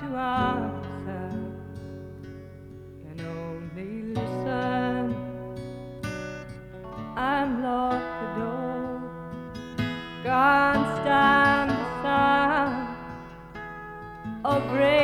to answer can only listen. I'm locked the door, can't stand the sound of rain.